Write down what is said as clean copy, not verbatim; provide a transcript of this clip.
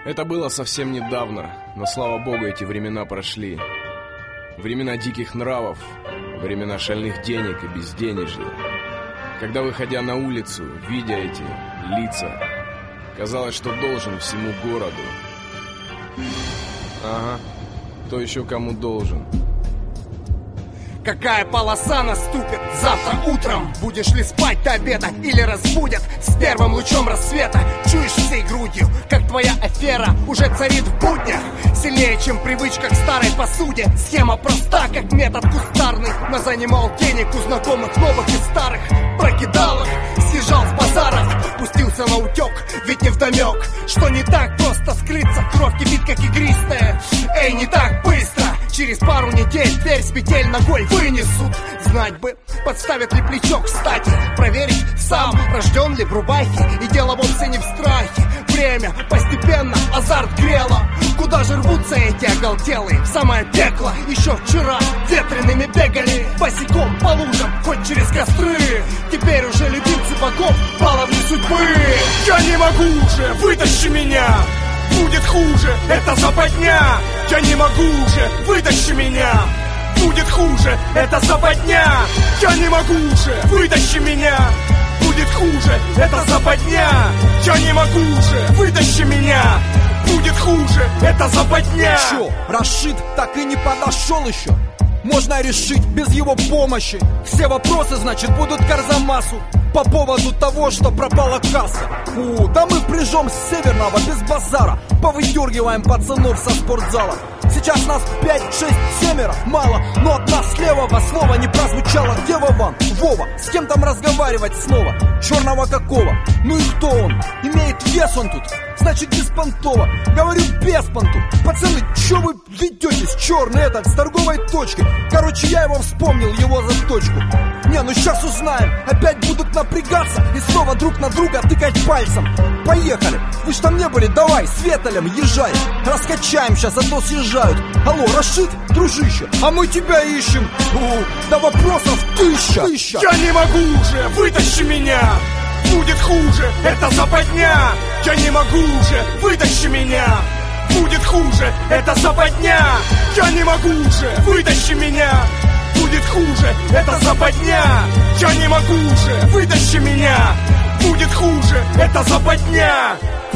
Это было совсем недавно, но, слава богу, эти времена прошли. Времена диких нравов, времена шальных денег и безденежья. Когда, выходя на улицу, видя эти лица, казалось, что должен всему городу. Ага, кто еще кому должен? Какая полоса наступит завтра утром? Будешь ли спать до обеда или разбудят с первым лучом рассвета? Чуешь всей грудью, как твоя афера уже царит в буднях. Сильнее, чем привычка к старой посуде. Схема проста, как метод кустарный. Но занимал денег у знакомых новых и старых. Прокидал их, съезжал с базаров, пустился на утек, ведь не вдомек, что не так просто скрыться, кровь кипит как игристая. Эй, не так быстро. Через пару недель дверь с петель ногой вынесут. Знать бы, подставят ли плечо, кстати. Проверить сам, рожден ли в рубахе. И дело вовсе не в страхе. Время постепенно азарт грело. Куда же рвутся эти оголтелые? В самое пекло. Еще вчера ветреными бегали босиком по лужам, хоть через костры. Теперь уже любимцы богов, баловни судьбы. Я не могу уже, вытащи меня. Будет хуже, это западня. Я не могу уже, вытащи меня. Будет хуже, это западня. Я не могу уже, вытащи меня. Будет хуже, это западня. Я не могу уже, вытащи меня. Будет хуже, это западня. Чё, Рашид так и не подошел еще? Можно решить без его помощи. Все вопросы, значит, будут к Арзамасу по поводу того, что пропала касса. Да мы впряжем с Северного без базара. Повыдергиваем пацанов со спортзала. Сейчас нас 5, 6, 7, мало. Но от нас левого слова не прозвучало. Где Вован? Вова, с кем там разговаривать снова? Черного какого? Ну и кто он? Имеет вес он тут? Значит беспонтово. Говорю без понту. Пацаны, чё вы ведетесь? Черный этот, с торговой точкой. Короче, я его вспомнил, его заточку. Не, ну сейчас узнаем. Опять будут напрягаться и снова друг на друга тыкать пальцем. Поехали. Вы ж там не были, давай, с Веталем езжай. Раскачаем сейчас, а то съезжают. Алло, Рашид, дружище, а мы тебя ищем. Да вопросов тысяча. Я не могу уже, вытащи меня. Будет хуже, это западня. Я не могу уже, вытащи меня. Будет хуже, это западня. Я не могу уже, вытащи меня. Будет хуже, это западня. Я не могу уже, вытащи меня. Будет хуже, это западня.